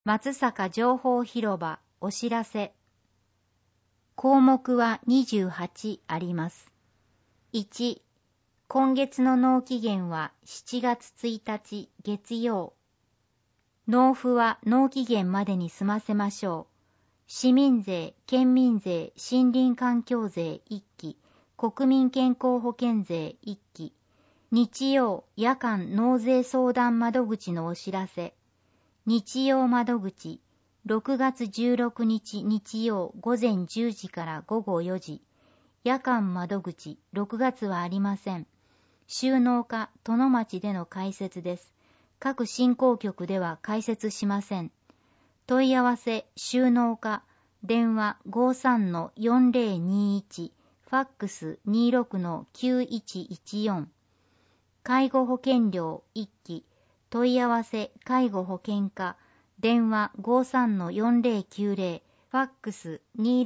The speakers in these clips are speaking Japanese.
松阪情報広場お知らせ。項目は28あります。1、今月の納期限は7月1日月曜。納付は納期限までに済ませましょう。市民税、県民税、森林環境税1期、国民健康保険税1期、日曜夜間納税相談窓口のお知らせ。日曜窓口、6月16日日曜午前10時から午後4時。夜間窓口、6月はありません。収納課、殿町での開設です。各振興局では開設しません。問い合わせ、収納課、電話 53-4021、ファックス 26-9114。介護保険料1期、問い合わせ、介護保険課、電話 53-4090、ファックス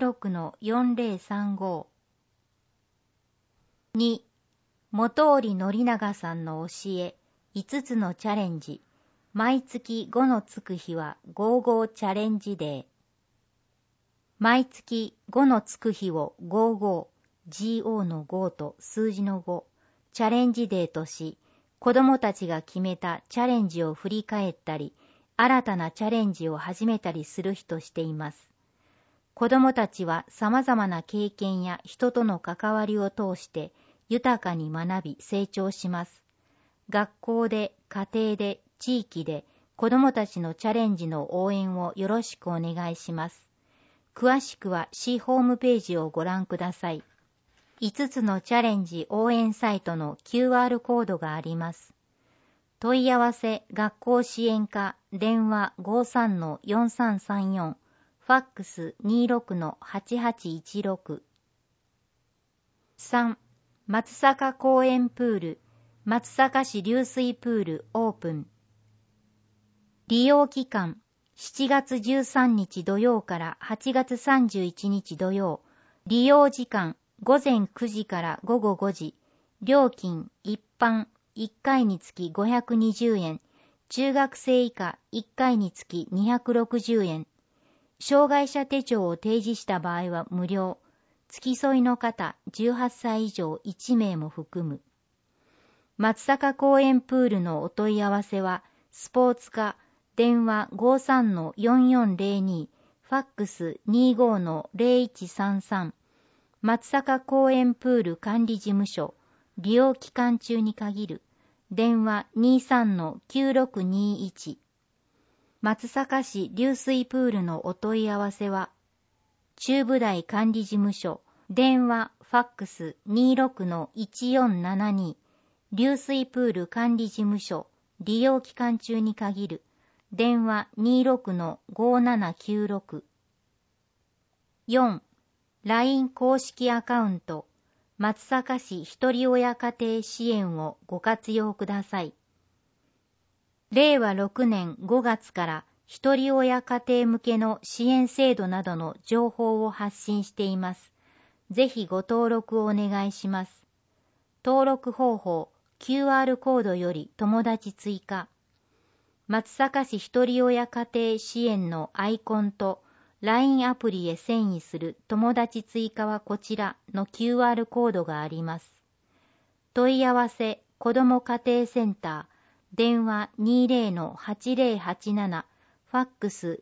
26-4035。2、本織宣長さんの教え、5つのチャレンジ。毎月5のつく日は55チャレンジデー。毎月5のつく日を55、GO の5と数字の5、チャレンジデーとし、子どもたちが決めたチャレンジを振り返ったり、新たなチャレンジを始めたりする日としています。子どもたちは様々な経験や人との関わりを通して豊かに学び成長します。学校で、家庭で、地域で子どもたちのチャレンジの応援をよろしくお願いします。詳しくは市ホームページをご覧ください。5つのチャレンジ応援サイトの QR コードがあります。問い合わせ学校支援課電話 53-4334、ファックス 26-8816。3、松阪公園プール、松阪市流水プールオープン。利用期間、7月13日土曜から8月31日土曜。利用時間、午前9時から午後5時。料金、一般、1回につき520円。中学生以下、1回につき260円。障害者手帳を提示した場合は無料。付き添いの方、18歳以上1名も含む。松阪公園プールのお問い合わせは、スポーツ課、電話 53-4402、ファックス 25-0133。松阪公園プール管理事務所、利用期間中に限る。電話 23-9621。松阪市流水プールのお問い合わせは、中部台管理事務所、電話、ファックス 26-1472。流水プール管理事務所、利用期間中に限る。電話 26-5796。4、LINE 公式アカウント、松阪市ひとり親家庭支援をご活用ください。令和6年5月からひとり親家庭向けの支援制度などの情報を発信しています。ぜひご登録をお願いします。登録方法、QR コードより友達追加。松阪市ひとり親家庭支援のアイコンと LINE アプリへ遷移する友達追加はこちらの QR コードがあります。問い合わせ子ども家庭センター、電話 20-8087、ファックス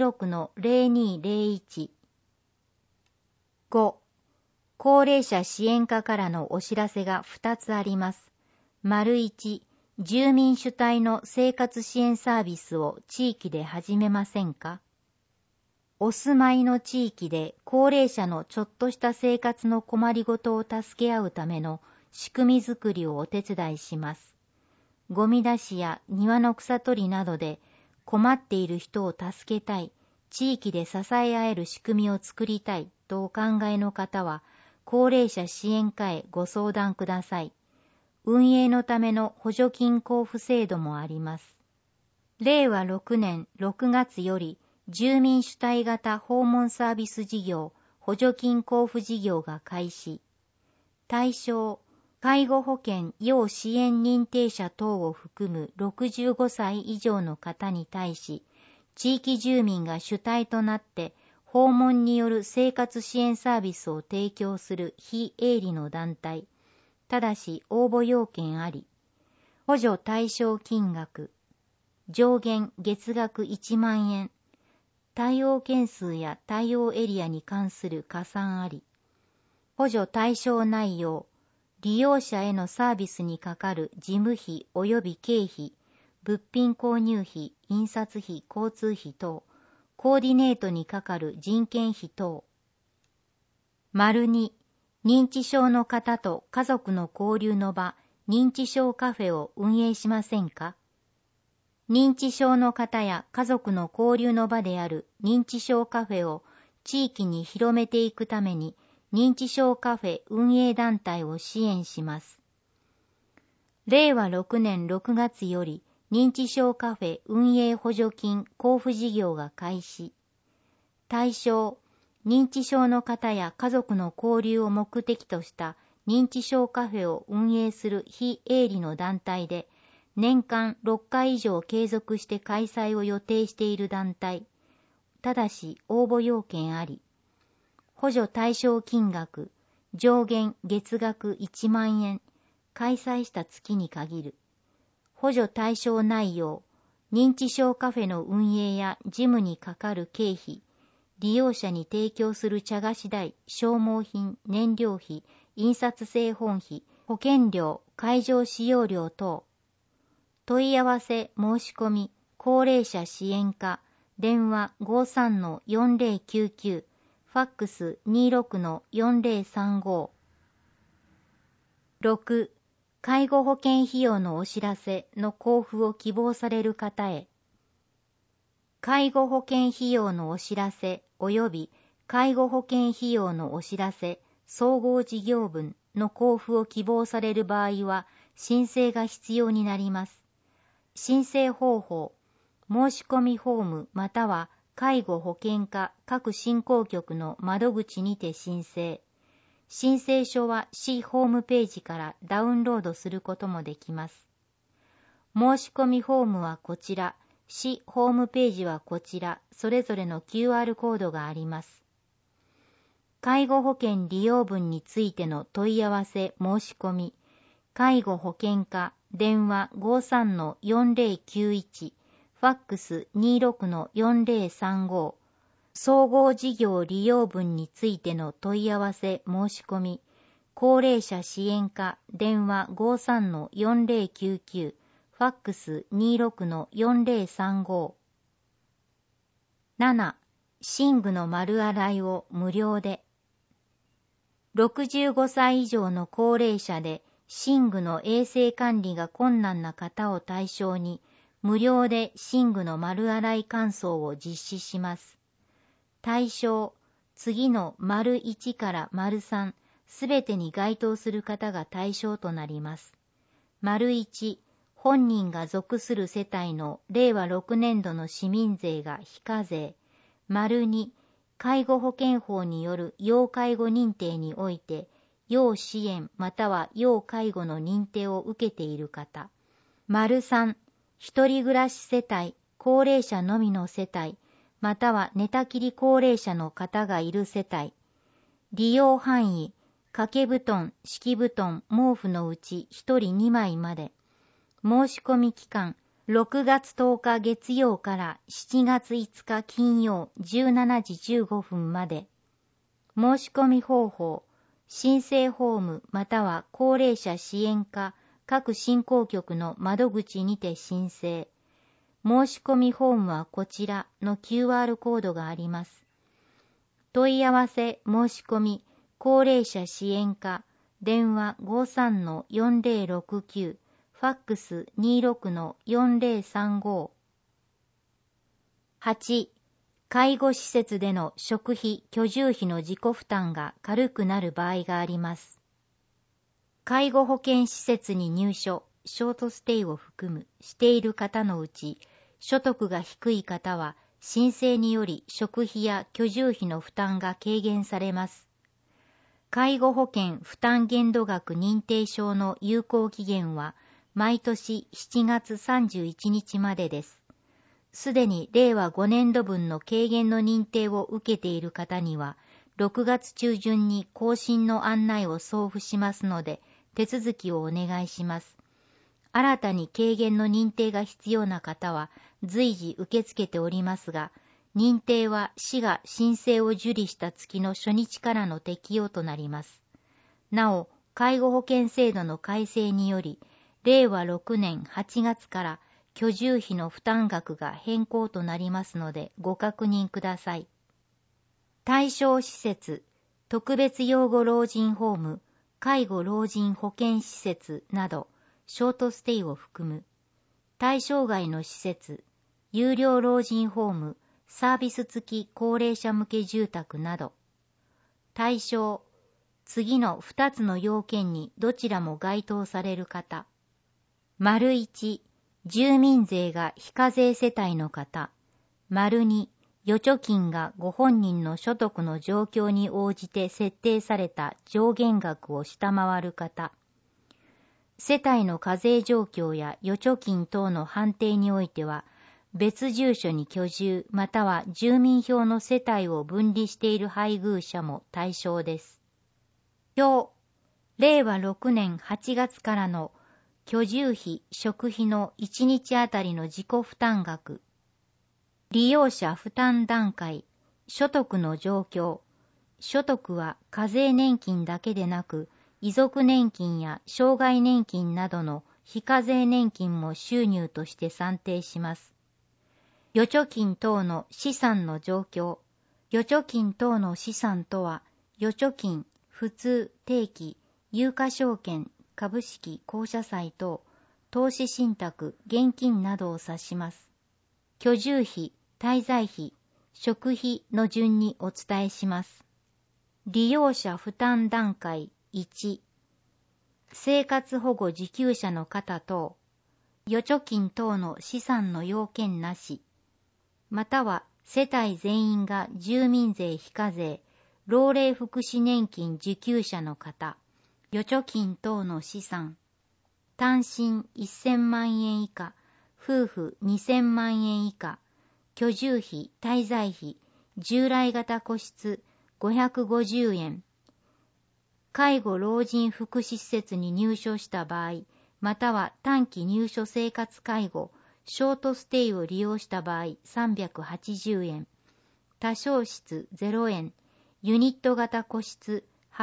26-0201。5、高齢者支援課からのお知らせが2つあります。1、住民主体の生活支援サービスを地域で始めませんか？お住まいの地域で高齢者のちょっとした生活の困りごとを助け合うための仕組みづくりをお手伝いします。ゴミ出しや庭の草取りなどで困っている人を助けたい、地域で支え合える仕組みを作りたいとお考えの方は、高齢者支援課へご相談ください。運営のための補助金交付制度もあります。令和6年6月より住民主体型訪問サービス事業補助金交付事業が開始。対象、介護保険要支援認定者等を含む65歳以上の方に対し、 地域住民が主体となって訪問による生活支援サービスを提供する非営利の団体。ただし応募要件あり。補助対象金額。上限月額1万円。対応件数や対応エリアに関する加算あり。補助対象内容。利用者へのサービスにかかる事務費及び経費、物品購入費、印刷費、交通費等、コーディネートにかかる人件費等。2、認知症の方と家族の交流の場、認知症カフェを運営しませんか？認知症の方や家族の交流の場である認知症カフェを地域に広めていくために、認知症カフェ運営団体を支援します。令和6年6月より認知症カフェ運営補助金交付事業が開始。対象、認知症の方や家族の交流を目的とした認知症カフェを運営する非営利の団体で、年間6回以上継続して開催を予定している団体。ただし応募要件あり。補助対象金額、上限月額1万円、開催した月に限る。補助対象内容、認知症カフェの運営や事務にかかる経費、利用者に提供する茶菓子代、消耗品、燃料費、印刷製本費、保険料、会場使用料等。問い合わせ申し込み、高齢者支援課、電話 53-4099、ファックス 26-4035。6. 介護保険費用のお知らせの交付を希望される方へ。介護保険費用のお知らせ及び介護保険費用のお知らせ総合事業分の交付を希望される場合は申請が必要になります。申請方法、申し込みフォームまたは介護保険課各振興局の窓口にて申請。申請書は市ホームページからダウンロードすることもできます。申し込みフォームはこちら、市ホームページはこちら、それぞれの QR コードがあります。介護保険利用分についての問い合わせ申し込み、介護保険課電話 53-4091、ファックス 26-4035、総合事業利用分についての問い合わせ申し込み、高齢者支援課電話 53-4099、ファックス 26-4035。7. 寝具の丸洗いを無料で。65歳以上の高齢者で寝具の衛生管理が困難な方を対象に、無料で寝具の丸洗い乾燥を実施します。対象、次の丸1から丸3、すべてに該当する方が対象となります。丸1、本人が属する世帯の令和6年度の市民税が非課税。丸2、介護保険法による要介護認定において、要支援または要介護の認定を受けている方。丸3、一人暮らし世帯、高齢者のみの世帯、または寝たきり高齢者の方がいる世帯。利用範囲、掛け布団、敷布団、毛布のうち1人2枚まで。申し込み期間、6月10日月曜から7月5日金曜17時15分まで。申し込み方法、申請フォームまたは高齢者支援課各振興局の窓口にて申請。申し込みフォームはこちらの QR コードがあります。問い合わせ申し込み高齢者支援課電話 53-4069、ファックス 26-4035。8. 介護施設での食費・居住費の自己負担が軽くなる場合があります。介護保険施設に入所、ショートステイを含むしている方のうち、所得が低い方は申請により食費や居住費の負担が軽減されます。介護保険負担限度額認定証の有効期限は毎年7月31日までです。 すでに令和5年度分の軽減の認定を受けている方には、6月中旬に更新の案内を送付しますので、手続きをお願いします。新たに軽減の認定が必要な方は随時受け付けておりますが、認定は市が申請を受理した月の初日からの適用となります。なお、介護保険制度の改正により、令和6年8月から居住費の負担額が変更となりますのでご確認ください。対象施設、特別養護老人ホーム、介護老人保健施設など、ショートステイを含む。対象外の施設、有料老人ホーム、サービス付き高齢者向け住宅など。対象、次の2つの要件にどちらも該当される方。1、住民税が非課税世帯の方。2、預貯金がご本人の所得の状況に応じて設定された上限額を下回る方。世帯の課税状況や預貯金等の判定においては、別住所に居住または住民票の世帯を分離している配偶者も対象です。表、令和6年8月からの居住費・食費の1日あたりの自己負担額。利用者負担段階、所得の状況。所得は課税年金だけでなく、遺族年金や障害年金などの非課税年金も収入として算定します。預貯金等の資産の状況。預貯金等の資産とは、預貯金、普通、定期、有価証券、株式、公社債等、投資信託、現金などを指します。居住費、滞在費、食費の順にお伝えします。利用者負担段階1、生活保護受給者の方等、預貯金等の資産の要件なし、または世帯全員が住民税非課税、老齢福祉年金受給者の方、預貯金等の資産、単身1000万円以下、夫婦2000万円以下、居住費、滞在費、従来型個室550円、介護老人福祉施設に入所した場合、または短期入所生活介護、ショートステイを利用した場合380円、多床室0円、ユニット型個室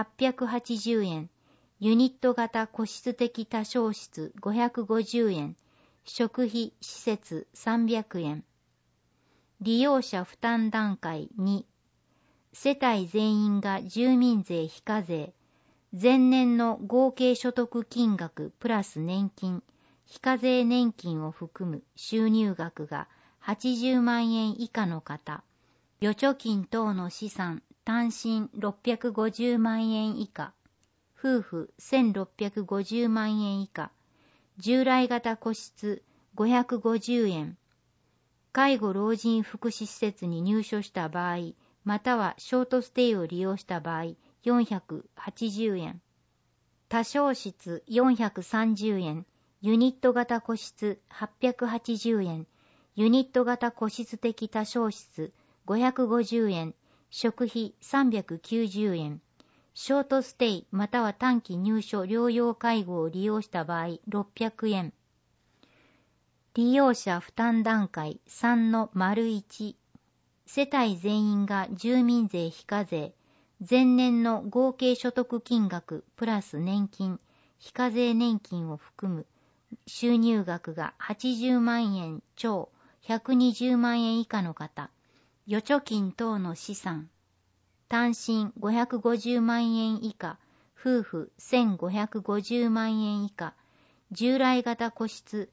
880円、ユニット型個室的多床室550円、食費施設300円。利用者負担段階2、世帯全員が住民税非課税、前年の合計所得金額プラス年金、非課税年金を含む収入額が80万円以下の方、預貯金等の資産単身650万円以下、夫婦1650万円以下、従来型個室550円、介護老人福祉施設に入所した場合、またはショートステイを利用した場合480円、多床室430円、ユニット型個室880円、ユニット型個室的多床室550円、食費390円、ショートステイまたは短期入所療養介護を利用した場合600円。利用者負担段階3の1、世帯全員が住民税非課税、前年の合計所得金額プラス年金、非課税年金を含む収入額が80万円超120万円以下の方、預貯金等の資産、単身550万円以下、夫婦1550万円以下、従来型個室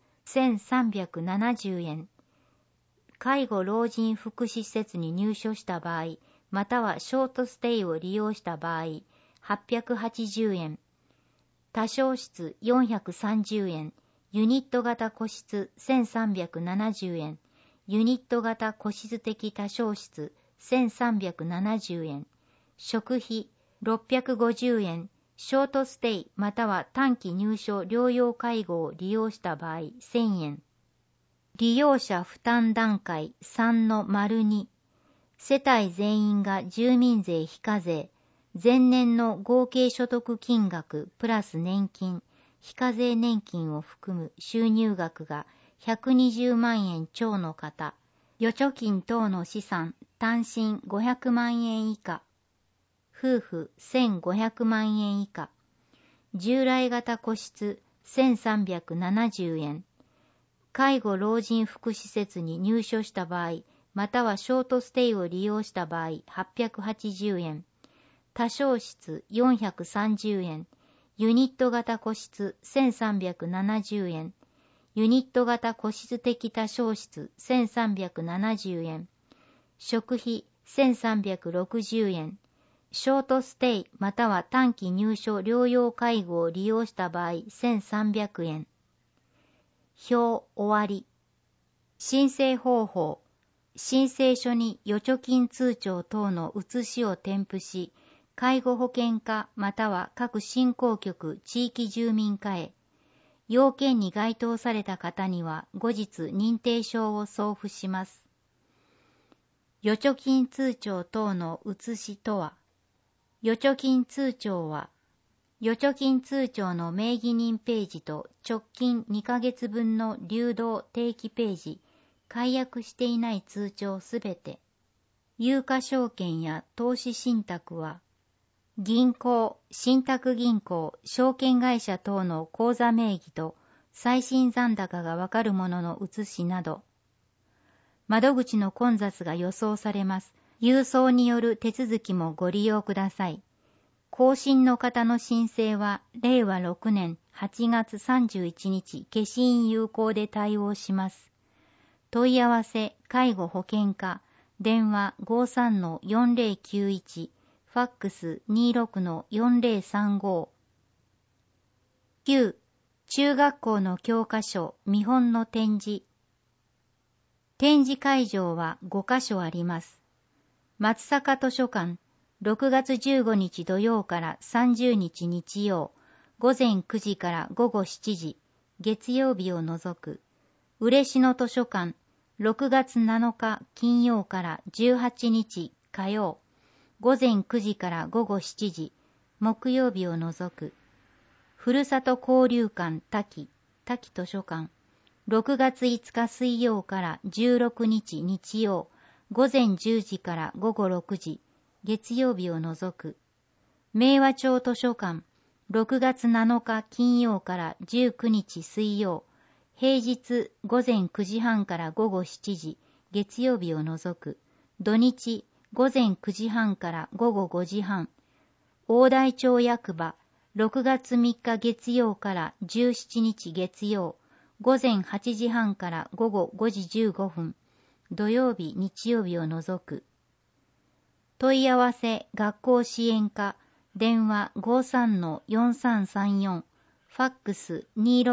1370円、介護老人福祉施設に入所した場合、またはショートステイを利用した場合、880円、多床室430円、ユニット型個室1370円、ユニット型個室的多床室1370円、食費650円、ショートステイまたは短期入所療養介護を利用した場合1000円。 利用者負担段階 3-2、世帯全員が住民税非課税、前年の合計所得金額プラス年金、非課税年金を含む収入額が120万円超の方、預貯金等の資産単身500万円以下、夫婦1500万円以下、従来型個室1370円、介護老人福祉施設に入所した場合、またはショートステイを利用した場合880円、多床室430円、ユニット型個室1370円、ユニット型個室的多床室1370円、食費1360円、ショートステイまたは短期入所療養介護を利用した場合1300円。表終わり。申請方法。申請書に預貯金通帳等の写しを添付し、介護保険課または各振興局地域住民課へ、要件に該当された方には後日認定証を送付します。預貯金通帳等の写しとは、預貯金通帳は、預貯金通帳の名義人ページと直近2ヶ月分の流動定期ページ、解約していない通帳すべて、有価証券や投資信託は、銀行、信託銀行、証券会社等の口座名義と最新残高がわかるものの写しなど、窓口の混雑が予想されます。郵送による手続きもご利用ください。更新の方の申請は令和6年8月31日消印有効で対応します。問い合わせ介護保険課、電話 53-4091、ファックス 26-4035。9. 中学校の教科書見本の展示。展示会場は5カ所あります。松阪図書館、6月15日土曜から30日日曜、午前9時から午後7時、月曜日を除く。嬉野図書館、6月7日金曜から18日火曜、午前9時から午後7時、木曜日を除く。ふるさと交流館滝図書館、6月5日水曜から16日日曜、午前10時から午後6時、月曜日を除く。明和町図書館、6月7日金曜から19日水曜、平日午前9時半から午後7時、月曜日を除く。土日午前9時半から午後5時半。大台町役場、6月3日月曜から17日月曜、午前8時半から午後5時15分。土曜日、日曜日を除く。問い合わせ学校支援課、電話 53-4334、ファックス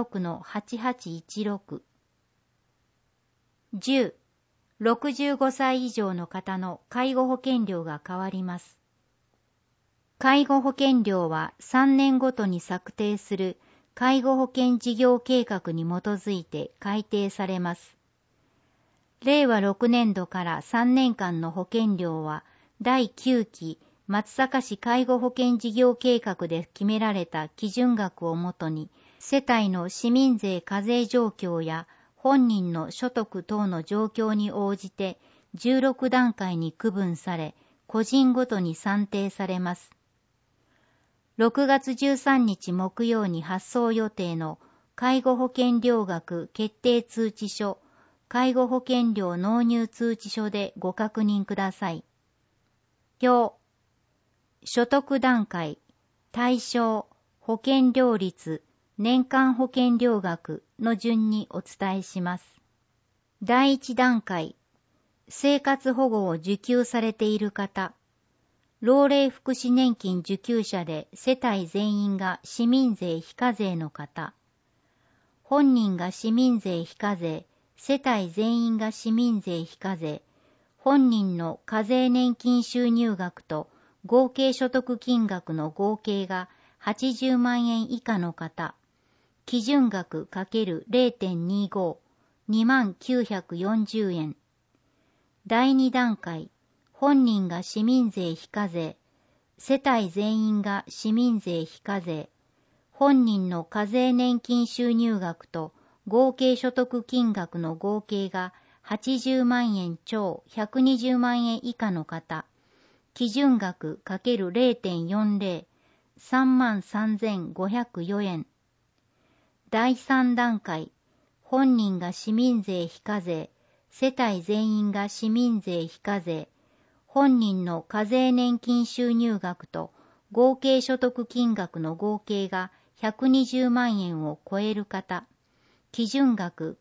26-8816。10. 65歳以上の方の介護保険料が変わります。介護保険料は3年ごとに策定する介護保険事業計画に基づいて改定されます。令和6年度から3年間の保険料は第9期松阪市介護保険事業計画で決められた基準額をもとに、世帯の市民税課税状況や本人の所得等の状況に応じて16段階に区分され、個人ごとに算定されます。6月13日木曜に発送予定の介護保険料額決定通知書、介護保険料納入通知書でご確認ください。表、所得段階、対象、保険料率、年間保険料額の順にお伝えします。第1段階、生活保護を受給されている方、老齢福祉年金受給者で世帯全員が市民税非課税の方、本人が市民税非課税、世帯全員が市民税非課税、本人の課税年金収入額と合計所得金額の合計が80万円以下の方、基準額 ×0.25、 2940円。第2段階、本人が市民税非課税、世帯全員が市民税非課税、本人の課税年金収入額と合計所得金額の合計が80万円超120万円以下の方、基準額 ×0.40、33,504 円。第3段階、本人が市民税非課税、世帯全員が市民税非課税、本人の課税年金収入額と合計所得金額の合計が120万円を超える方、基準額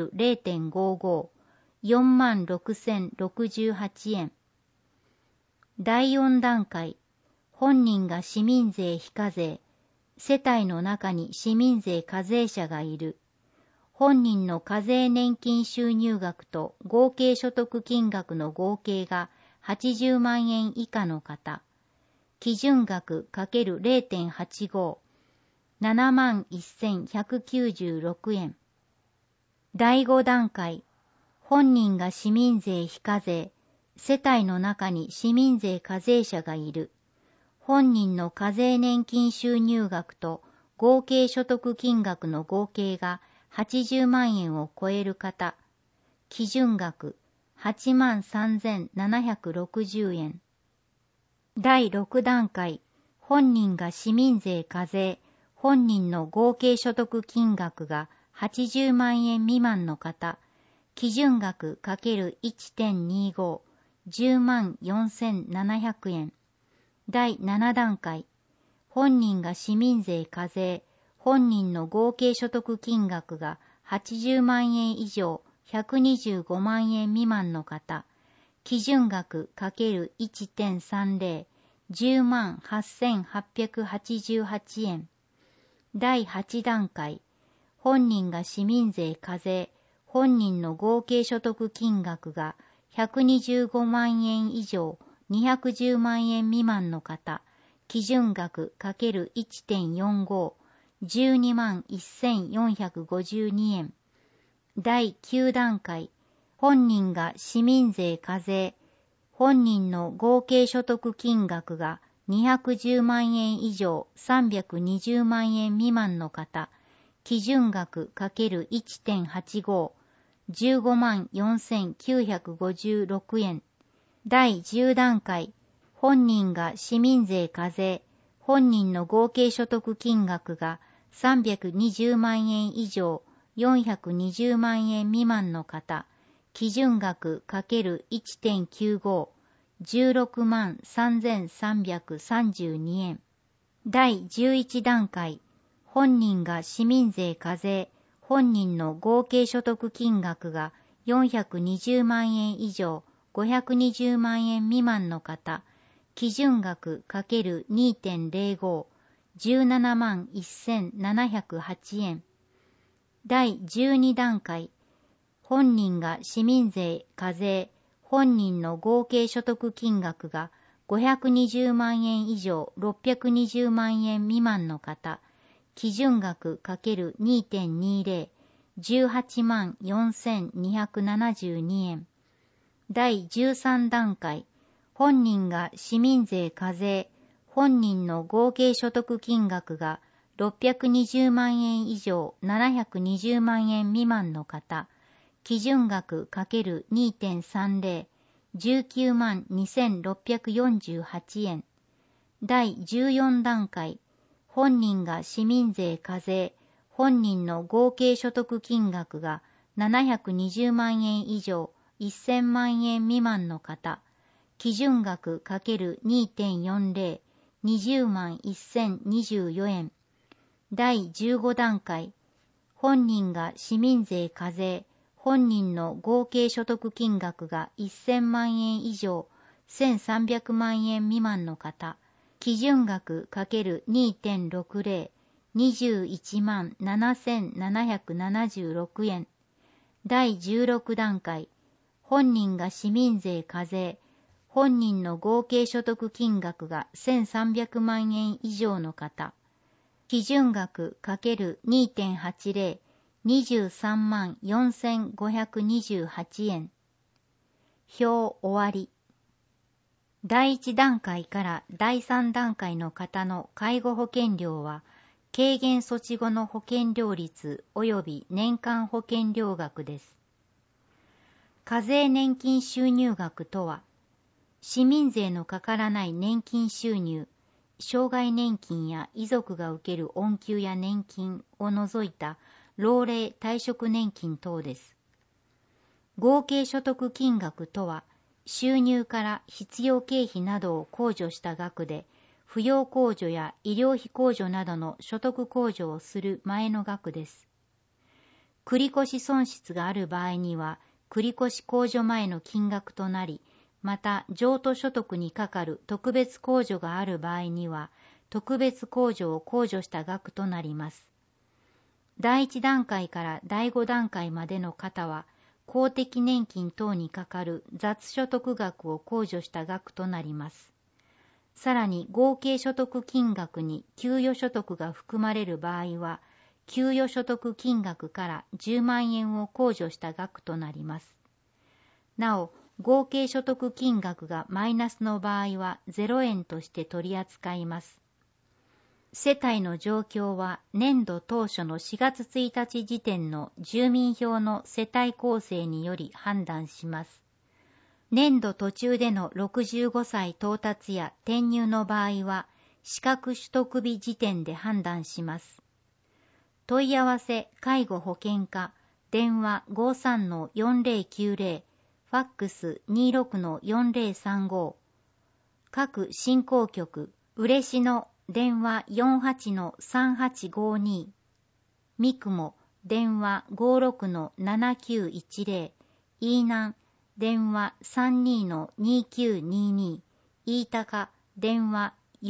×0.55、46,068 円。第4段階、本人が市民税非課税、世帯の中に市民税課税者がいる。本人の課税年金収入額と合計所得金額の合計が80万円以下の方、基準額 ×0.85、71,196 円。第5段階、本人が市民税非課税、世帯の中に市民税課税者がいる。本人の課税年金収入額と合計所得金額の合計が80万円を超える方、基準額 83,760 円。第6段階、本人が市民税課税、本人の合計所得金額が80万円未満の方、基準額 ×1.25、104,700 円。第7段階、本人が市民税課税、本人の合計所得金額が80万円以上125万円未満の方、基準額 ×1.30、108,888 円。第8段階、本人が市民税課税、本人の合計所得金額が125万円以上210万円未満の方、基準額 ×1.45、121,452 円。第9段階、本人が市民税課税、本人の合計所得金額が210万円以上320万円未満の方、基準額 ×1.85、154,956 円。第10段階、本人が市民税課税、本人の合計所得金額が320万円以上420万円未満の方、基準額 ×1.95、163,332 円。第11段階、本人が市民税課税、本人の合計所得金額が420万円以上520万円未満の方、基準額 ×2.05、171,708 円。第12段階、本人が市民税課税、本人の合計所得金額が520万円以上620万円未満の方、基準額 ×2.20、184,272 円。第13段階、本人が市民税課税、本人の合計所得金額が620万円以上720万円未満の方、基準額 ×2.30、192,648 円。第14段階、本人が市民税課税、本人の合計所得金額が720万円以上1000万円未満の方、基準額 ×2.40、201,024 円。第15段階、本人が市民税課税、本人の合計所得金額が1000万円以上1300万円未満の方、基準額 ×2.60、217,776 円。第16段階、本人が市民税課税、本人の合計所得金額が1300万円以上の方、基準額 ×2.80、 234528円。表終わり。第1段階から第3段階の方の介護保険料は、軽減措置後の保険料率及び年間保険料額です。課税年金収入額とは、市民税のかからない年金収入、障害年金や遺族が受ける恩給や年金を除いた老齢退職年金等です。合計所得金額とは、収入から必要経費などを控除した額で、扶養控除や医療費控除などの所得控除をする前の額です。繰越損失がある場合には、繰越控除前の金額となり、また譲渡所得にかかる特別控除がある場合には、特別控除を控除した額となります。第1段階から第5段階までの方は、公的年金等にかかる雑所得額を控除した額となります。さらに合計所得金額に給与所得が含まれる場合は、給与所得金額から10万円を控除した額となります。なお、合計所得金額がマイナスの場合は0円として取り扱います。世帯の状況は年度当初の4月1日時点の住民票の世帯構成により判断します。年度途中での65歳到達や転入の場合は、資格取得日時点で判断します。問い合わせ介護保険課、電話 53-4090、ファックス 26-4035、各振興局、嬉野電話 48-3852、三雲電話 56-7910、飯南電話 32-2922、飯高電話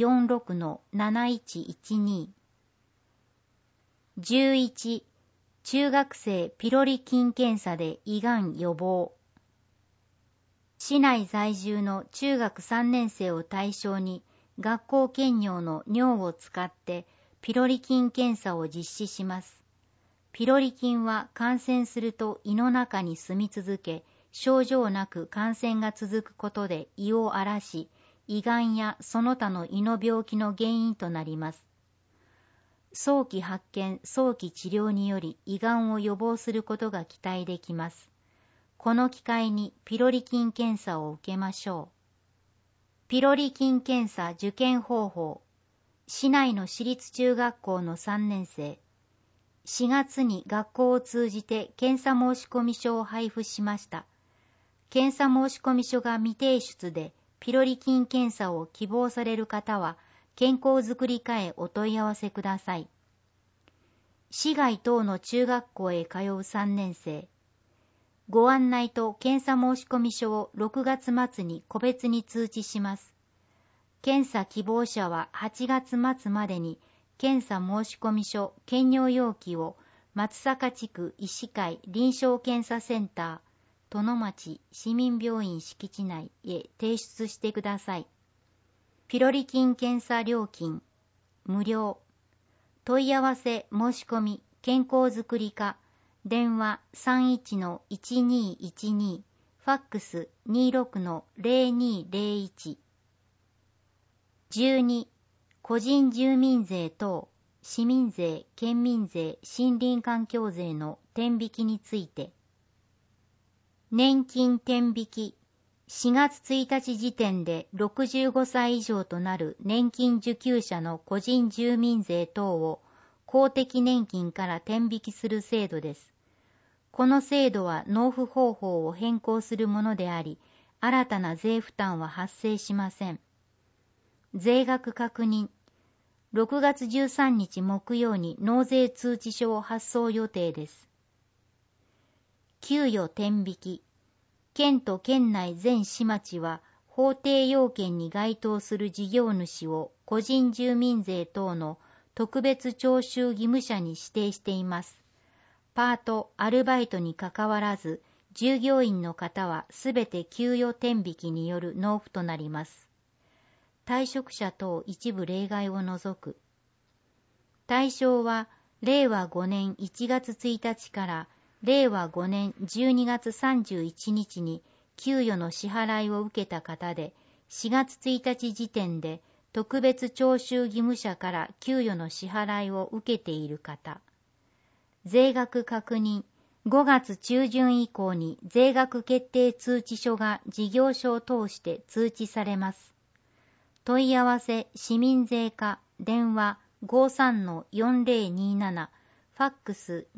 46-7112。11、中学生ピロリ菌検査で胃がん予防。市内在住の中学3年生を対象に、学校検尿の尿を使ってピロリ菌検査を実施します。ピロリ菌は感染すると胃の中に住み続け、症状なく感染が続くことで胃を荒らし、胃がんやその他の胃の病気の原因となります。早期発見、早期治療により胃がんを予防することが期待できます。この機会にピロリ菌検査を受けましょう。ピロリ菌検査受験方法。市内の私立中学校の3年生。4月に学校を通じて検査申込書を配布しました。検査申込書が未提出で、ピロリ菌検査を希望される方は、健康づくり課へお問い合わせください。市外等の中学校へ通う3年生。ご案内と検査申込書を6月末に個別に通知します。検査希望者は8月末までに検査申込書検尿容器を松阪地区医師会臨床検査センター殿町市民病院敷地内へ提出してください。ピロリ菌検査料金無料。問い合わせ申し込み健康づくり課電話 31-1212、ファックス 26-0201。12、個人住民税等、市民税、県民税、森林環境税の天引きについて。年金天引き、4月1日時点で65歳以上となる年金受給者の個人住民税等を公的年金から天引きする制度です。この制度は納付方法を変更するものであり、新たな税負担は発生しません。税額確認。6月13日木曜に納税通知書を発送予定です。給与天引き。県と県内全市町は法定要件に該当する事業主を個人住民税等の特別徴収義務者に指定しています。パート、アルバイトにかかわらず、従業員の方はすべて給与天引きによる納付となります。退職者等一部例外を除く。対象は、 令和5年1月1日から令和5年12月31日に給与の支払いを受けた方で、4月1日時点で特別徴収義務者から給与の支払いを受けている方、税額確認、5月中旬以降に税額決定通知書が事業所を通して通知されます。問い合わせ市民税課、電話 53-4027、ファックス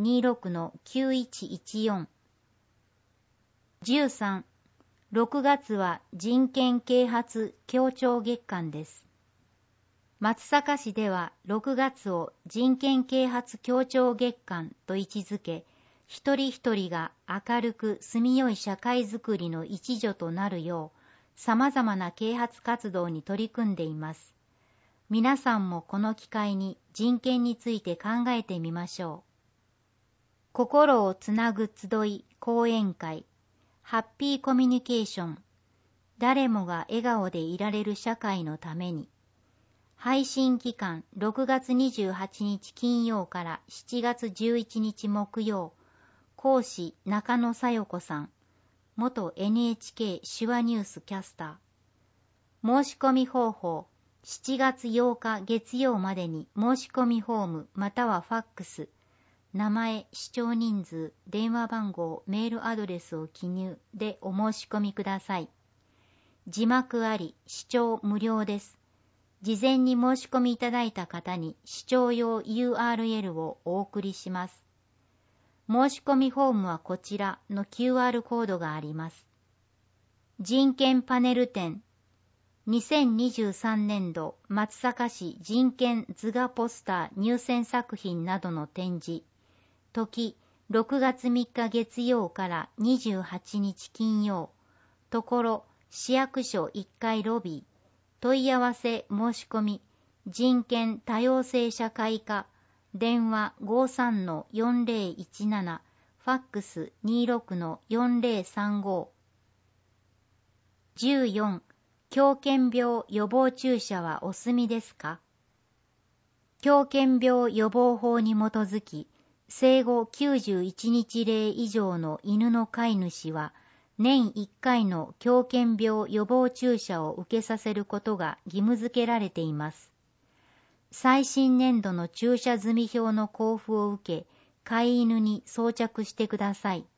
26-9114。13、6月は人権啓発協調月間です。松阪市では6月を人権啓発協調月間と位置づけ、一人一人が明るく住みよい社会づくりの一助となるよう、様々な啓発活動に取り組んでいます。皆さんもこの機会に人権について考えてみましょう。心をつなぐ集い講演会、ハッピーコミュニケーション、誰もが笑顔でいられる社会のために。配信期間6月28日金曜から7月11日木曜。講師中野小夜子さん、元 NHK 手話ニュースキャスター。申し込み方法、7月8日月曜までに申し込みフォームまたはファックス、名前、視聴人数、電話番号、メールアドレスを記入でお申し込みください。字幕あり、視聴無料です。事前に申し込みいただいた方に視聴用 URL をお送りします。申し込みフォームはこちらの QR コードがあります。人権パネル展、2023年度松阪市人権図画ポスター入選作品などの展示、時6月3日月曜から28日金曜、ところ市役所1階ロビー、問い合わせ申し込み、人権多様性社会科、電話 53-4017、ファックス 26-4035。14、狂犬病予防注射はお済みですか？狂犬病予防法に基づき、生後91日例以上の犬の飼い主は、年1回の狂犬病予防注射を受けさせることが義務付けられています。最新年度の注射済み表の交付を受け、飼い犬に装着してください。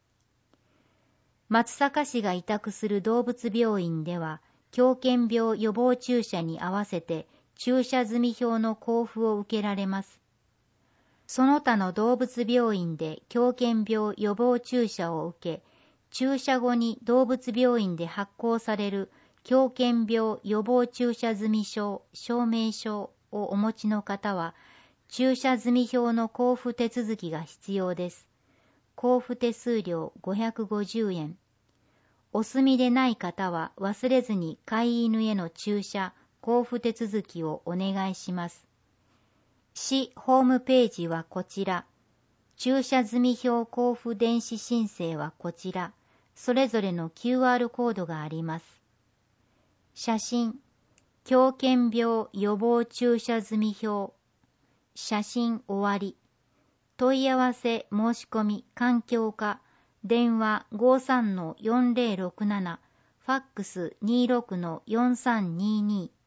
松阪市が委託する動物病院では、狂犬病予防注射に合わせて注射済み表の交付を受けられます。その他の動物病院で狂犬病予防注射を受け、注射後に動物病院で発行される狂犬病予防注射済証、証明書をお持ちの方は、注射済み表の交付手続きが必要です。交付手数料550円。お済みでない方は忘れずに飼い犬への注射、交付手続きをお願いします。市ホームページはこちら。注射済み表交付電子申請はこちら。それぞれの QR コードがあります。写真、狂犬病予防注射済み表。写真終わり。問い合わせ申し込み環境課。電話 53-4067、ファックス 26-4322。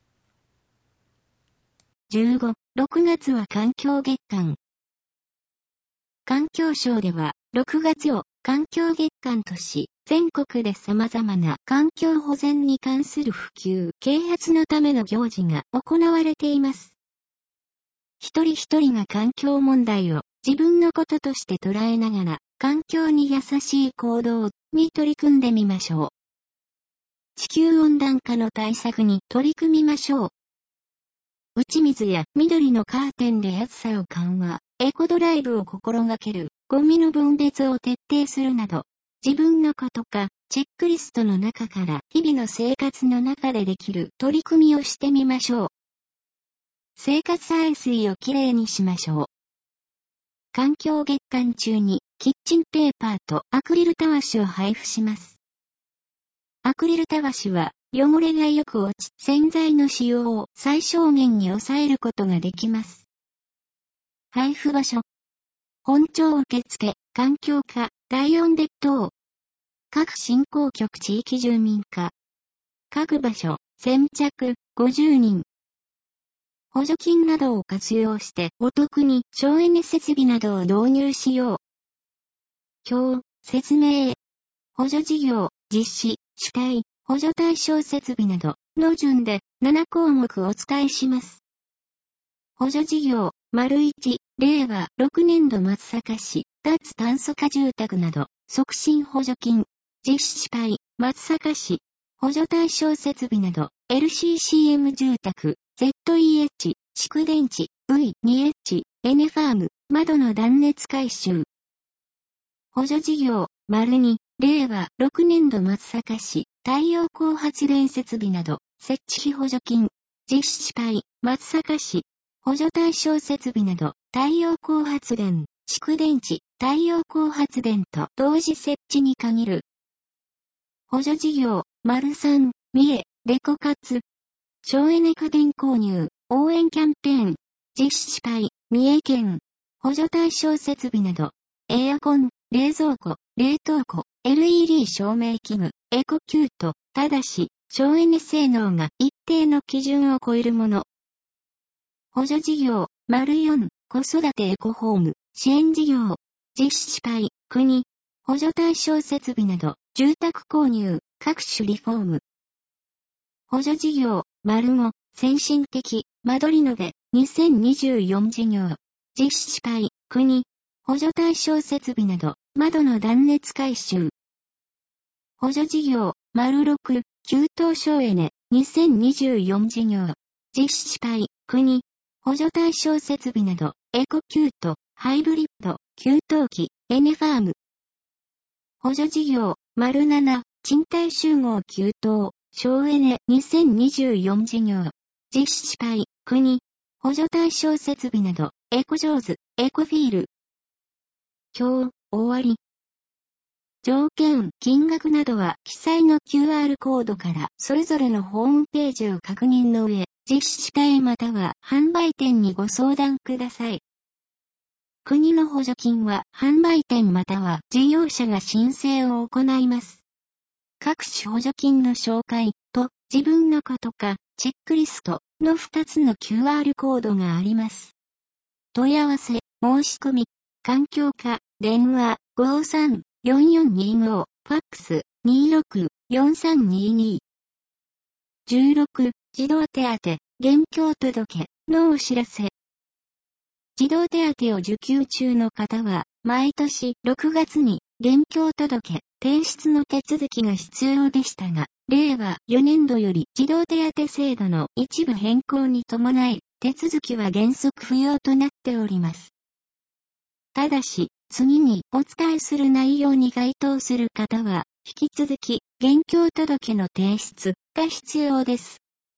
15、6月は環境月間。環境省では、6月を環境月間とし、全国で様々な環境保全に関する普及、啓発のための行事が行われています。一人一人が環境問題を自分のこととして捉えながら、環境に優しい行動に取り組んでみましょう。地球温暖化の対策に取り組みましょう。打ち水や緑のカーテンで暑さを緩和、エコドライブを心がける、ゴミの分別を徹底するなど、自分のことかチェックリストの中から日々の生活の中でできる取り組みをしてみましょう。生活排水をきれいにしましょう。環境月間中にキッチンペーパーとアクリルたわしを配布します。アクリルたわしは汚れがよく落ち、洗剤の使用を最小限に抑えることができます。 配布場所。本庁受付、環境課、第4別当。各振興局地域住民課。各場所、先着、50人。補助金などを活用してお得に省エネ設備などを導入しよう。表、説明。補助事業、実施、主体、補助対象設備などの順で7項目お伝えします。補助事業、1、令和6年度松阪市、脱炭素化住宅など、促進補助金、実施主体、松阪市、補助対象設備など、LCCM 住宅、ZEH、蓄電池、V2H、N ファーム、窓の断熱改修。補助事業、2、令和6年度松阪市、太陽光発電設備など、設置費補助金、実施主体、松阪市、補助対象設備など、太陽光発電、蓄電池、太陽光発電と同時設置に限る。補助事業、3、三重、レコ活。省エネ家電購入、応援キャンペーン、実施主体、三重県。補助対象設備など、エアコン、冷蔵庫、冷凍庫、LED 照明器具、エコキュート、ただし、省エネ性能が一定の基準を超えるもの。補助事業、4、子育てエコホーム、支援事業、実施主体、国、補助対象設備など、住宅購入、各種リフォーム。補助事業、5、先進的、間取り延べ、2024事業、実施主体、国、補助対象設備など、窓の断熱改修。補助事業、6、給湯省エネ、2024事業、実施主体、国、補助対象設備など、エコキュート、ハイブリッド、給湯器、N ファーム。補助事業、7、賃貸集合給湯、省エネ、2024事業、実施主体、国、補助対象設備など、エコジョーズ、エコフィール。終わり。条件、金額などは記載の QR コードからそれぞれのホームページを確認の上、実施主体または販売店にご相談ください。国の補助金は販売店または事業者が申請を行います。各種補助金の紹介と自分のことかチェックリストの2つの QR コードがあります。問い合わせ、申し込み、環境課、電話、53-4425、ファックス、26-4322。16、児童手当、現況届のお知らせ。児童手当を受給中の方は、毎年6月に現況届、提出の手続きが必要でしたが、令和4年度より児童手当制度の一部変更に伴い、手続きは原則不要となっております。ただし、次にお伝えする内容に該当する方は、引き続き、現況届の提出が必要です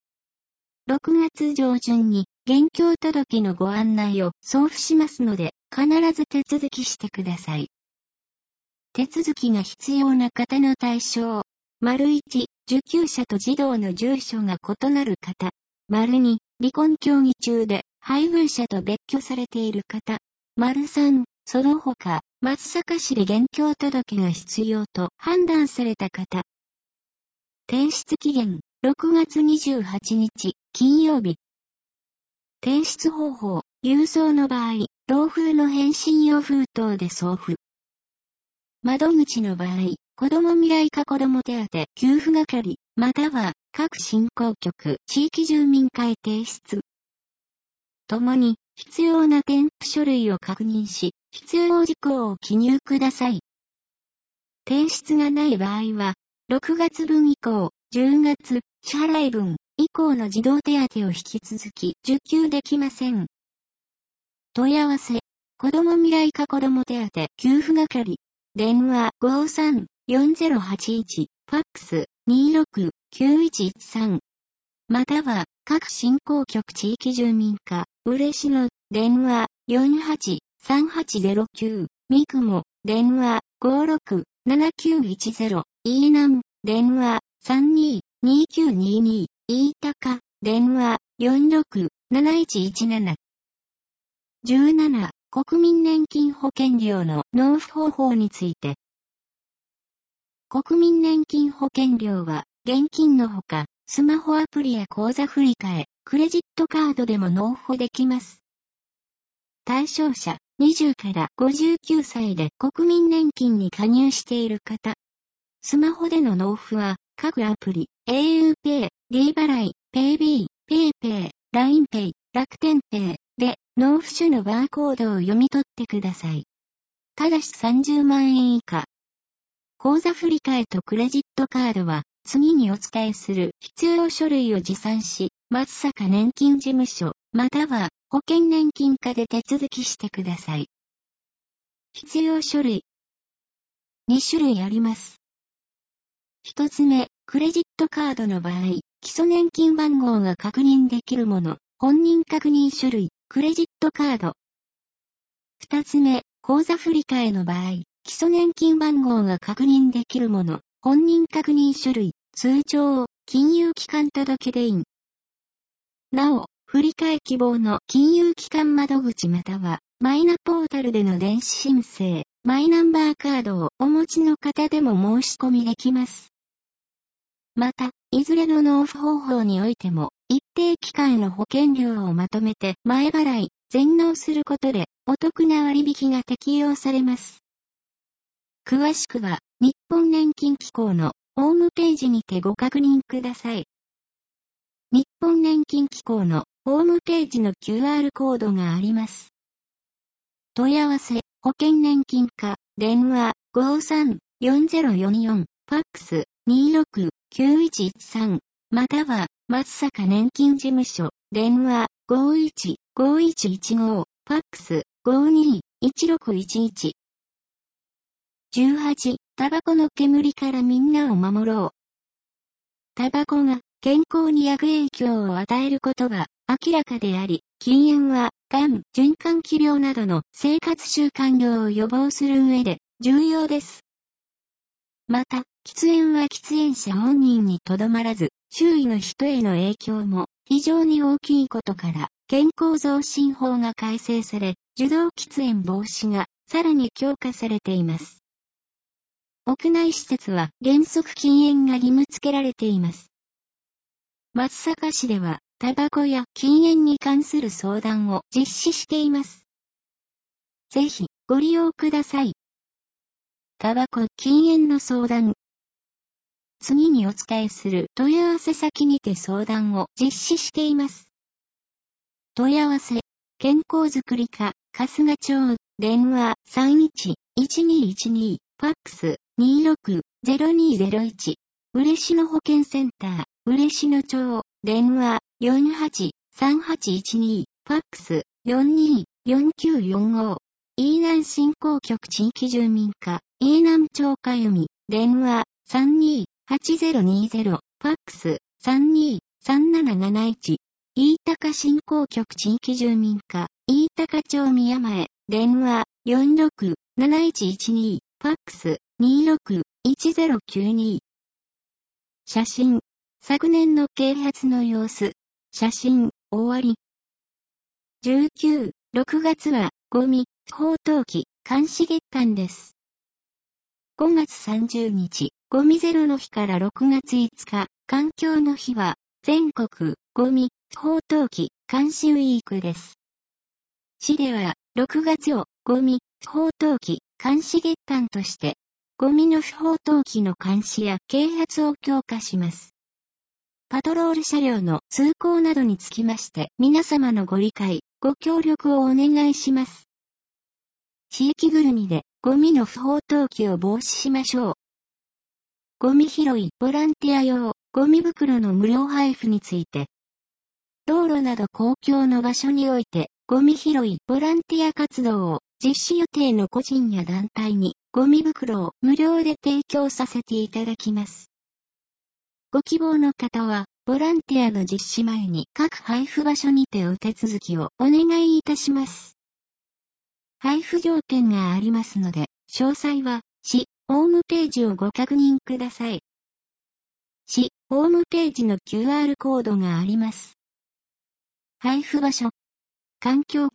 。6月上旬に、現況届のご案内を送付しますので、必ず手続きしてください。手続きが必要な方の対象。1、受給者と児童の住所が異なる方。2、離婚協議中で配偶者と別居されている方。3、その他、松阪市で現況届が必要と判断された方。提出期限、6月28日、金曜日。提出方法、郵送の場合、同封の返信用封筒で送付。窓口の場合、子ども未来課子ども手当給付係、または各振興局、地域住民会提出。ともに、必要な添付書類を確認し、必要事項を記入ください。提出がない場合は、6月分以降、10月、支払い分以降の児童手当を引き続き受給できません。問い合わせ、子ども未来課子ども手当給付係、電話53-4081、ファックス26-9113。または、各振興局地域住民課、嬉野、電話48-3809、三雲、電話56-7910、飯南、電話32-2922、飯高、電話46-7117。 17、国民年金保険料の納付方法について。国民年金保険料は、現金のほか、スマホアプリや口座振替、クレジットカードでも納付できます。対象者、20から59歳で国民年金に加入している方。スマホでの納付は、各アプリ、auPay、D 払い、PayB、PayPay、LINEPay、楽天Payで、納付書のバーコードを読み取ってください。ただし30万円以下。口座振替とクレジットカードは、次にお伝えする必要書類を持参し、松阪年金事務所、または保険年金課で手続きしてください。必要書類。2種類あります。1つ目、クレジットカードの場合、基礎年金番号が確認できるもの、本人確認書類、クレジットカード。2つ目、口座振替の場合、基礎年金番号が確認できるもの、本人確認書類、通帳、金融機関届出印。なお、振替希望の金融機関窓口または、マイナポータルでの電子申請、マイナンバーカードをお持ちの方でも申し込みできます。また、いずれの納付方法においても、一定期間の保険料をまとめて前払い、全納することで、お得な割引が適用されます。詳しくは、日本年金機構のホームページにてご確認ください。日本年金機構のホームページの QR コードがあります。問い合わせ、保険年金課、電話、53-4044、ファックス、26-9113、または、松阪年金事務所、電話、51-5115、ファックス、52-1611。18、タバコの煙からみんなを守ろう。タバコが健康に悪影響を与えることが明らかであり、禁煙は、がん、循環器病などの生活習慣病を予防する上で重要です。また、喫煙は喫煙者本人にとどまらず、周囲の人への影響も非常に大きいことから、健康増進法が改正され、受動喫煙防止がさらに強化されています。屋内施設は原則禁煙が義務付けられています。松阪市では、タバコや禁煙に関する相談を実施しています。ぜひ、ご利用ください。タバコ禁煙の相談。次にお伝えする問い合わせ先にて相談を実施しています。問い合わせ、健康づくり課、春日町、電話31-1212、ファックス26-0201、嬉野保健センター、嬉野町、電話48-3812、ファックス42-4945、飯南振興局地域住民課、飯南町かゆみ、電話32-8020、ファックス32-3771、飯高振興局地域住民課、飯高町宮前、電話46-7112、ファックス26-1092。写真。昨年の啓発の様子。写真、終わり。19、6月は、ゴミ、不法投棄、監視月間です。5月30日、ゴミゼロの日から6月5日、環境の日は、全国、ゴミ、不法投棄、監視ウィークです。市では、6月を、ゴミ、不法投棄、監視月間として、ゴミの不法投棄の監視や啓発を強化します。パトロール車両の通行などにつきまして、皆様のご理解、ご協力をお願いします。地域ぐるみで、ゴミの不法投棄を防止しましょう。ゴミ拾い、ボランティア用、ゴミ袋の無料配布について、道路など公共の場所において、ゴミ拾い、ボランティア活動を実施予定の個人や団体に、ゴミ袋を無料で提供させていただきます。ご希望の方は、ボランティアの実施前に各配布場所にてお手続きをお願いいたします。配布条件がありますので、詳細は、市、ホームページをご確認ください。市、ホームページの QR コードがあります。配布場所。環境課、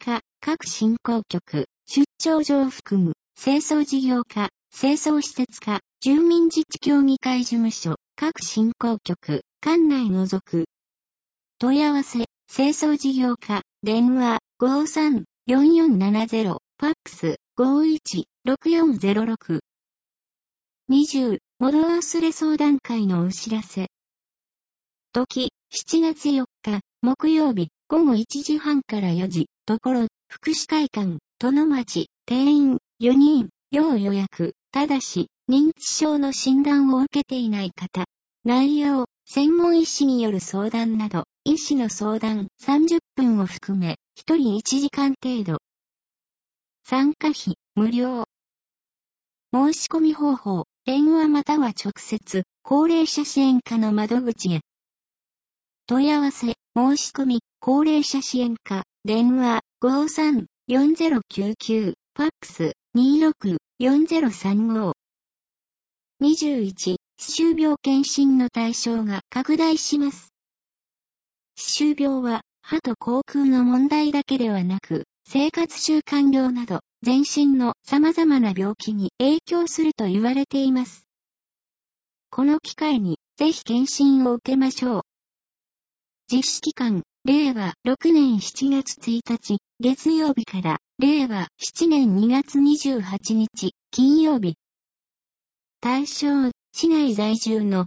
各振興局、出張所を含む、清掃事業課、清掃施設課、住民自治協議会事務所、各振興局、管内除く。問い合わせ、清掃事業課、電話、53-4470、ファックス、51-6406。20、物忘れ相談会のお知らせ。時、7月4日、木曜日、午後1時半から4時、ところ、福祉会館、殿町、定員、4人、要予約、ただし、認知症の診断を受けていない方。内容、専門医師による相談など、医師の相談30分を含め、1人1時間程度。参加費、無料。申し込み方法、電話または直接、高齢者支援課の窓口へ。問い合わせ、申し込み、高齢者支援課、電話、53-4099、ファックス、26-4035。21、歯周病検診の対象が拡大します。歯周病は、歯と口腔の問題だけではなく、生活習慣病など、全身の様々な病気に影響すると言われています。この機会に、ぜひ検診を受けましょう。実施期間、令和6年7月1日、月曜日から、令和7年2月28日、金曜日。対象、市内在住の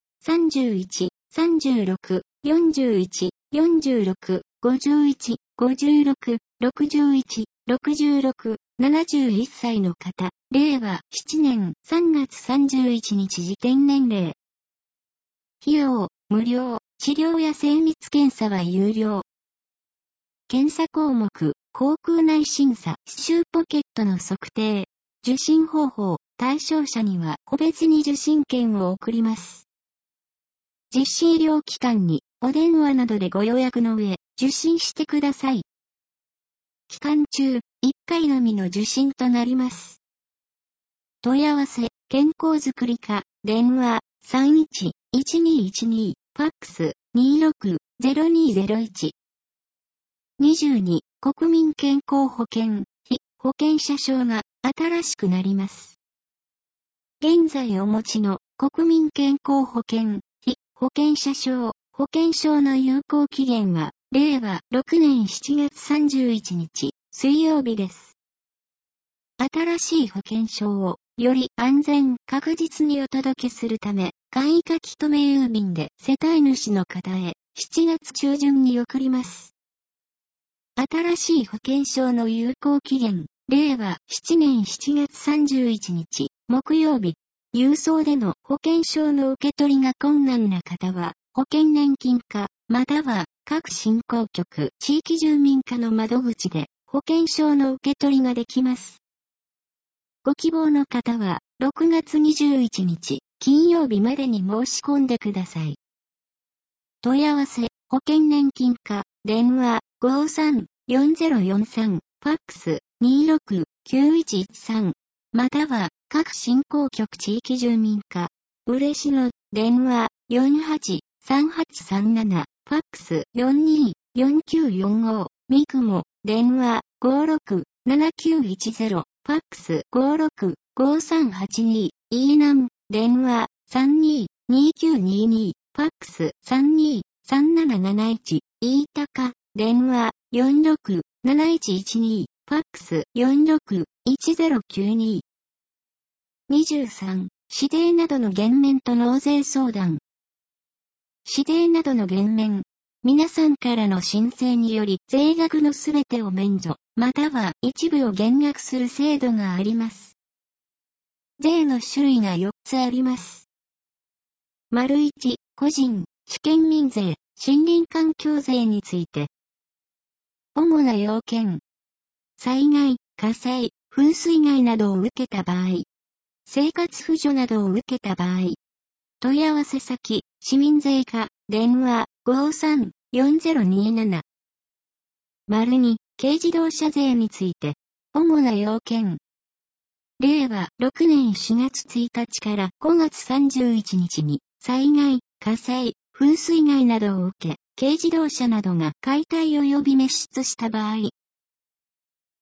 31、36、41、46、51、56、61、66、71歳の方、令和7年3月31日時点年齢。費用、無料、治療や精密検査は有料。検査項目、口腔内審査、歯周ポケットの測定。受診方法、対象者には個別に受診券を送ります。実施医療機関にお電話などでご予約の上、受診してください。期間中、1回のみの受診となります。問い合わせ、健康づくり課、電話、31-1212、ファックス、26-0201。22、国民健康保険、被保険者証が新しくなります。現在お持ちの国民健康保険、被保険者証、保険証の有効期限は、令和6年7月31日、水曜日です。新しい保険証を、より安全、確実にお届けするため、簡易書き留め郵便で世帯主の方へ、7月中旬に送ります。新しい保険証の有効期限、令和7年7月31日、木曜日。郵送での保険証の受け取りが困難な方は、保険年金課、または各振興局、地域住民課の窓口で保険証の受け取りができます。ご希望の方は、6月21日、金曜日までに申し込んでください。問い合わせ、保険年金課、電話、53-4043、ファックス、26-9113、または、各振興局地域住民課、嬉野、電話、48-3837、ファックス、42-4945、三雲、電話、56-7910、ファックス、56-5382、飯南、電話、32-2922、ファックス、32-3771、飯高、電話、46-7112、ファックス、46-1092。23、指定などの減免と納税相談。指定などの減免。皆さんからの申請により税額のすべてを免除、または一部を減額する制度があります。税の種類が4つあります。1、個人、主権民税、森林環境税について。主な要件。災害、火災、風水害などを受けた場合。生活扶助などを受けた場合。問い合わせ先、市民税課、電話、53-4027。2、軽自動車税について。主な要件。令和6年4月1日から5月31日に、災害、火災、風水害などを受け、軽自動車などが解体及び滅失した場合。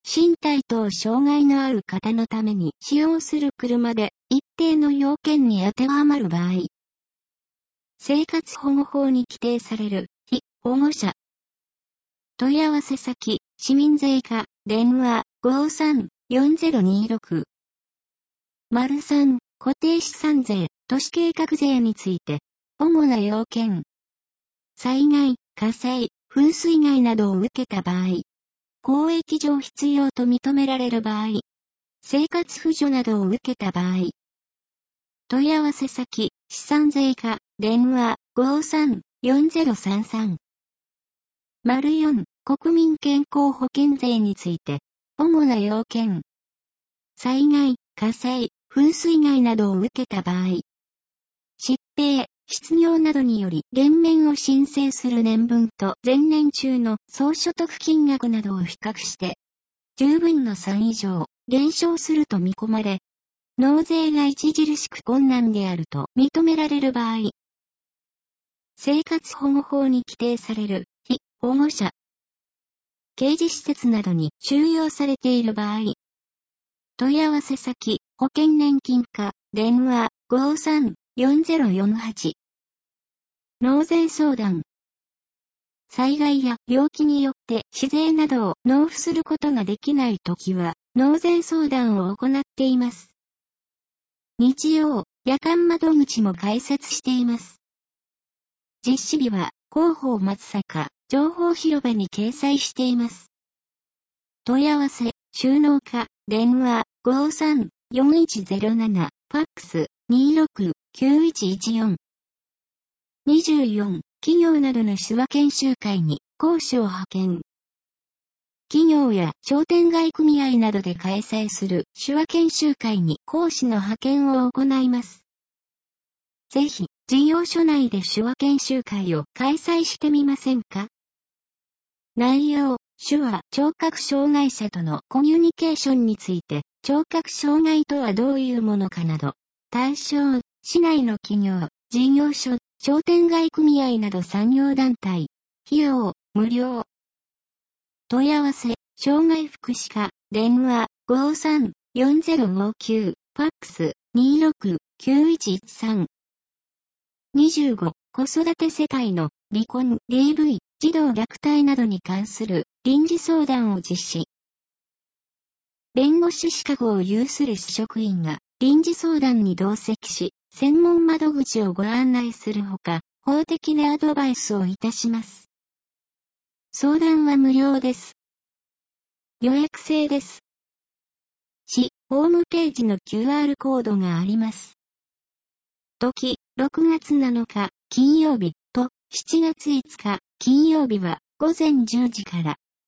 身体等障害のある方のために使用する車で一定の要件に当てはまる場合、生活保護法に規定される被保護者。問い合わせ先、市民税課、電話、53-4026。3、固定資産税、都市計画税について、主な要件。災害、火災、風水害などを受けた場合、公益上必要と認められる場合、生活扶助などを受けた場合、問い合わせ先、資産税課、電話、53-4033。4、国民健康保険税について、主な要件。災害、火災、風水害などを受けた場合、疾病、失業などにより減免を申請する年分と前年中の総所得金額などを比較して、10分の3以上減少すると見込まれ、納税が著しく困難であると認められる場合、生活保護法に規定される被保護者、刑事施設などに収容されている場合、問い合わせ先、保険年金課、電話、53-4048。納税相談。災害や病気によって市税などを納付することができないときは、納税相談を行っています。日曜、夜間窓口も開設しています。実施日は、広報松阪、情報広場に掲載しています。問い合わせ、収納課、電話、53-4107、ファックス、26-9114。24、企業などの手話研修会に講師を派遣。企業や商店街組合などで開催する手話研修会に講師の派遣を行います。ぜひ、事業所内で手話研修会を開催してみませんか？内容、手話、聴覚障害者とのコミュニケーションについて、聴覚障害とはどういうものかなど、対象、市内の企業、事業所、商店街組合など産業団体、費用、無料。問い合わせ、障害福祉課、電話、53-4059、ファックス、26-9113。25、子育て世帯の離婚、DV、児童虐待などに関する臨時相談を実施。弁護士資格を有する職員が臨時相談に同席し、専門窓口をご案内するほか、法的なアドバイスをいたします。相談は無料です。予約制です。市、ホームページの QR コードがあります。時、6月7日、金曜日と7月5日、金曜日は午前10時から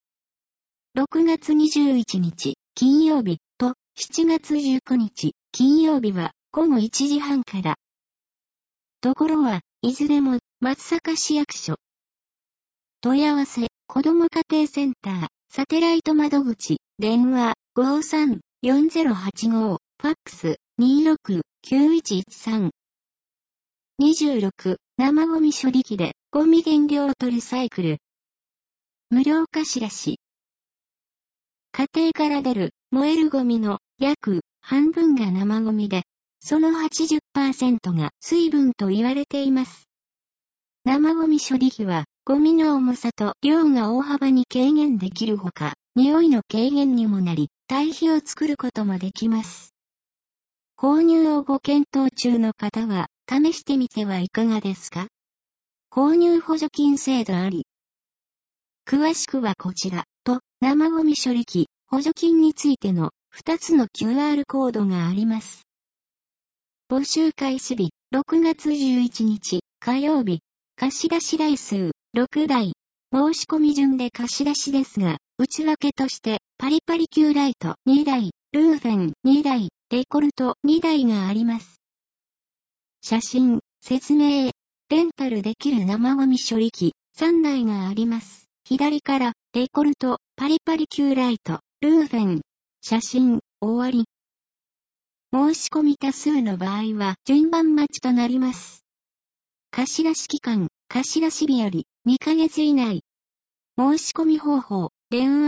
。6月21日、金曜日と7月19日、金曜日は午後1時半から。ところはいずれも松阪市役所。問い合わせ、子ども家庭センター、サテライト窓口、電話、53-4085、ファックス、26-9113。26、生ゴミ処理機でゴミ原料とリサイクル。無料貸し出し。家庭から出る燃えるゴミの約半分が生ゴミで、その 80% が水分と言われています。生ゴミ処理機はゴミの重さと量が大幅に軽減できるほか、匂いの軽減にもなり、堆肥を作ることもできます。購入をご検討中の方は、試してみてはいかがですか？購入補助金制度あり。詳しくはこちらと生ゴミ処理機補助金についての2つの QR コードがあります。募集開始日6月11日火曜日。貸出台数6台。申し込み順で貸し出しですが、内訳としてパリパリキューライト2台、ルーフェン2台、レコルト2台があります。写真、説明、レンタルできる生ゴミ処理機3台があります。左から、レコルト、パリパリキューライト、ルーフェン、写真、終わり。申し込み多数の場合は順番待ちとなります。貸し出し期間、貸し出し日より2ヶ月以内。申し込み方法、電話で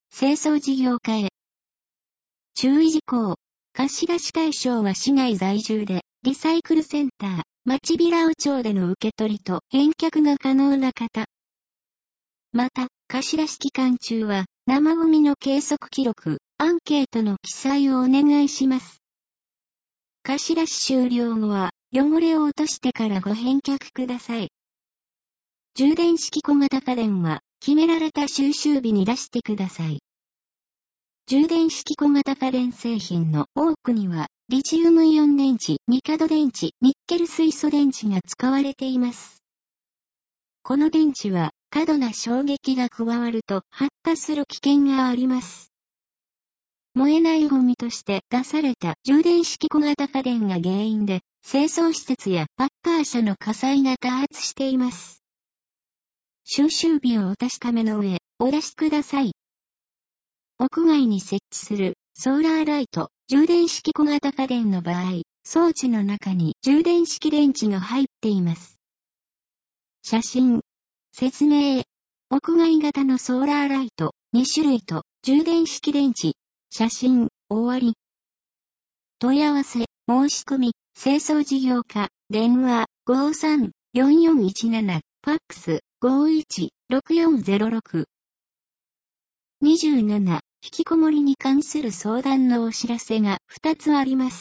清掃事業家へ。注意事項。貸し出し対象は市内在住で、リサイクルセンター、町平尾町での受け取りと返却が可能な方。また、貸し出し期間中は、生ゴミの計測記録、アンケートの記載をお願いします。貸し出し終了後は、汚れを落としてからご返却ください。充電式小型家電は、決められた収集日に出してください。充電式小型家電製品の多くには、リチウムイオン電池、ニカド電池、ニッケル水素電池が使われています。この電池は、過度な衝撃が加わると発火する危険があります。燃えないゴミとして出された充電式小型家電が原因で、清掃施設やパッカー車の火災が多発しています。収集日をお確かめの上、お出しください。屋外に設置するソーラーライト、充電式小型家電の場合、装置の中に充電式電池が入っています。写真。説明。屋外型のソーラーライト、2種類と充電式電池。写真。終わり。問い合わせ、申し込み、清掃事業家、電話、53-4417、ファックス、51-6406。27、引きこもりに関する相談のお知らせが2つあります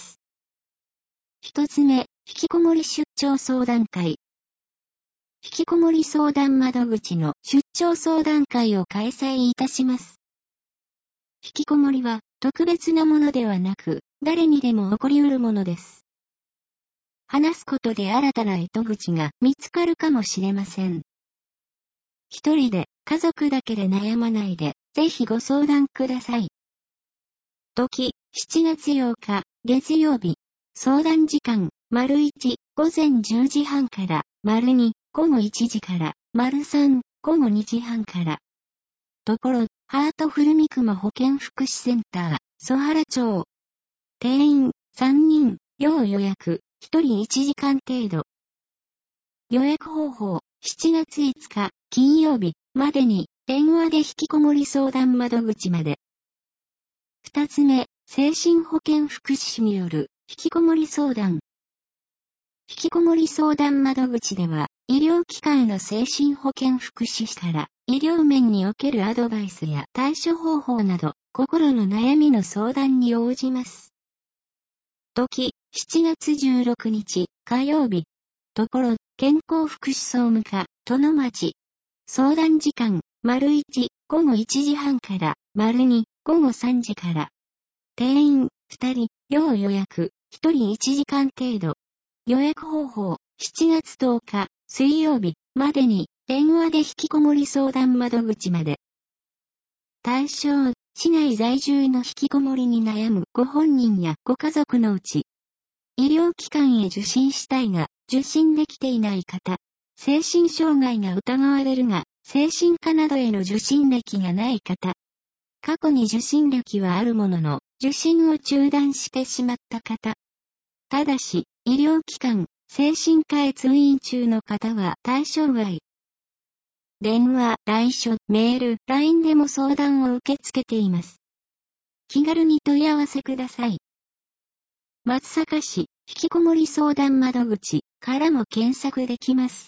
。1つ目、引きこもり出張相談会。引きこもり相談窓口の出張相談会を開催いたします。引きこもりは特別なものではなく、誰にでも起こりうるものです。話すことで新たな糸口が見つかるかもしれません。一人で、家族だけで悩まないで、ぜひご相談ください。時、7月8日、月曜日。相談時間、①、午前10時半から、②、午後1時から、③、午後2時半から。ところ、ハートフル三雲保健福祉センター、曽原町。定員、3人、要予約、1人1時間程度。予約方法、7月5日、金曜日、までに、電話で引きこもり相談窓口まで。2つ目、精神保健福祉士による、引きこもり相談。引きこもり相談窓口では、医療機関の精神保健福祉士から、医療面におけるアドバイスや対処方法など、心の悩みの相談に応じます。時、7月16日、火曜日。ところ、健康福祉総務課、殿町。相談時間、①、午後1時半から、②、午後3時から。定員、2人、要予約、1人1時間程度。予約方法、7月10日、水曜日、までに、電話で引きこもり相談窓口まで。対象、市内在住の引きこもりに悩むご本人やご家族のうち、医療機関へ受診したいが、受診できていない方、精神障害が疑われるが、精神科などへの受診歴がない方、過去に受診歴はあるものの、受診を中断してしまった方。ただし、医療機関、精神科へ通院中の方は対象外。電話、来所、メール、LINE でも相談を受け付けています。気軽に問い合わせください。松阪市、引きこもり相談窓口からも検索できます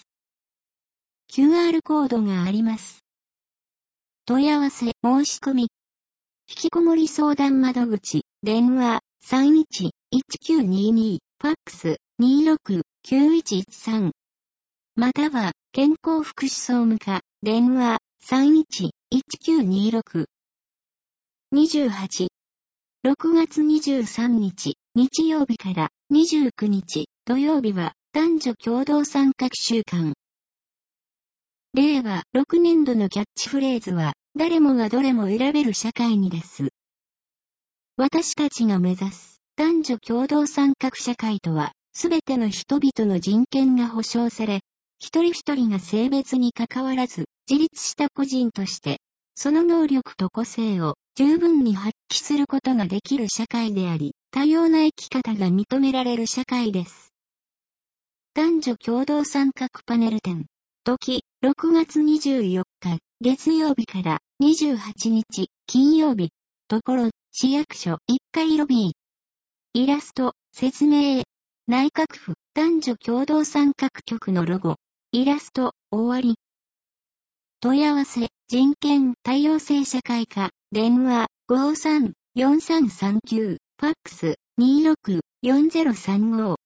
。QR コードがあります。問い合わせ、申し込み。引きこもり相談窓口、電話、31-1922、ファックス、26-9113。または、健康福祉総務課、電話、31-1926。28。6月23日、日曜日から29日、土曜日は、男女共同参画週間。令和6年度のキャッチフレーズは、誰もがどれも選べる社会にです。私たちが目指す男女共同参画社会とは、すべての人々の人権が保障され、一人一人が性別に関わらず、自立した個人として、その能力と個性を十分に発揮することができる社会であり、多様な生き方が認められる社会です。男女共同参画パネル展。時、6月24日、 月曜日から28日金曜日。ところ、市役所1階ロビー。イラスト、説明。内閣府男女共同参画局のロゴ。イラスト、終わり。問い合わせ、人権多様性社会科、電話、53-4339、ファックス、26-4035。